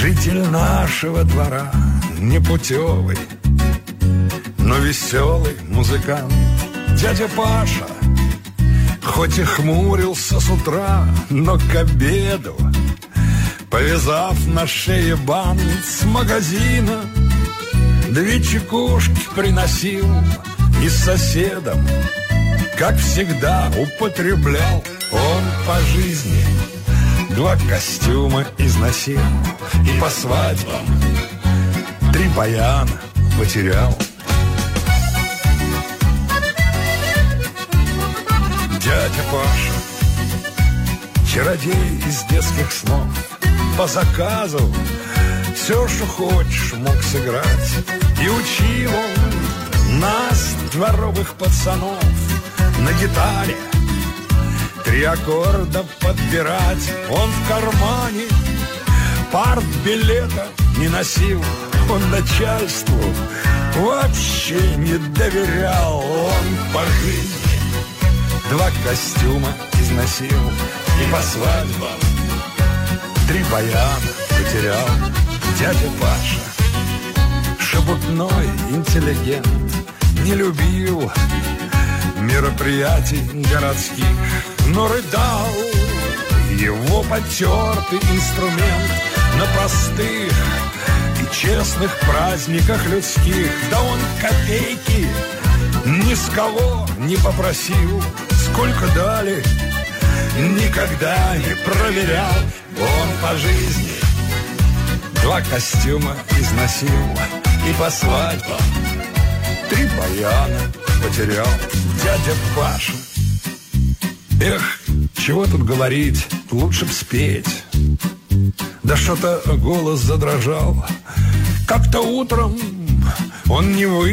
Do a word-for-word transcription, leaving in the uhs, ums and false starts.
Житель нашего двора, непутевый, но веселый музыкант, дядя Паша, хоть и хмурился с утра, но к обеду, повязав на шее бант с магазина, две чекушки приносил и соседам. Как всегда употреблял он по жизни, два костюма износил и по свадьбам три баяна потерял. Дядя Паша, чародей из детских снов, по заказу все, что хочешь, мог сыграть. И учил он нас, дворовых пацанов, на гитаре три аккорда подбирать. Он в кармане партбилета не носил, он начальству вообще не доверял. Он по жизни два костюма износил и по свадьбам три баяна потерял. Дядя Паша, шебутной интеллигент, не любил мероприятий городских, но рыдал его потертый инструмент на простых и честных праздниках людских. Да он копейки ни с кого не попросил, сколько дали, никогда не проверял. Он по жизни два костюма износил и по свадьбам три баяна потерял. Дядя Паша, эх, чего тут говорить, лучше б спеть. Да что-то голос задрожал. Как-то утром он не вы